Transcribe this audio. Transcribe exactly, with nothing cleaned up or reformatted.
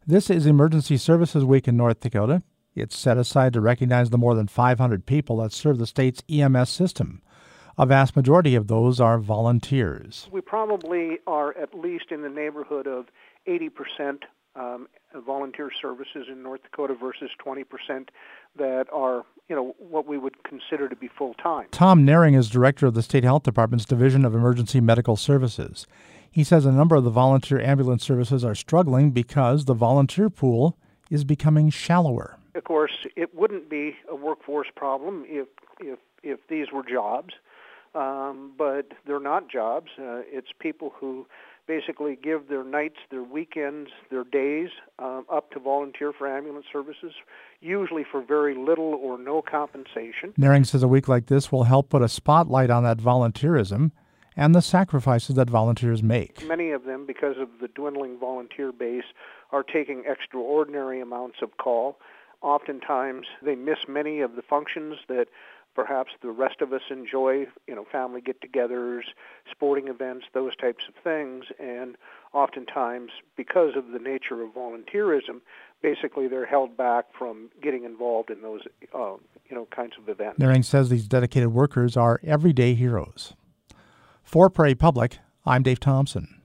This is Emergency Services Week in North Dakota. It's set aside to recognize the more than five hundred people that serve the state's E M S system. A vast majority of those are volunteers. We probably are at least in the neighborhood of eighty percent um, volunteer services in North Dakota versus twenty percent that are, you know, what we would consider to be full-time. Tom Naring is director of the State Health Department's Division of Emergency Medical Services. He says a number of the volunteer ambulance services are struggling because the volunteer pool is becoming shallower. Of course, it wouldn't be a workforce problem if if, if these were jobs, um, but they're not jobs. Uh, it's people who basically give their nights, their weekends, their days um, up to volunteer for ambulance services, usually for very little or no compensation. Naring says a week like this will help put a spotlight on that volunteerism and the sacrifices that volunteers make. Many of them, because of the dwindling volunteer base, are taking extraordinary amounts of call. Oftentimes, they miss many of the functions that perhaps the rest of us enjoy, you know, family get-togethers, sporting events, those types of things. And oftentimes, because of the nature of volunteerism, basically they're held back from getting involved in those, uh, you know, kinds of events. Naring says these dedicated workers are everyday heroes. For Prairie Public, I'm Dave Thompson.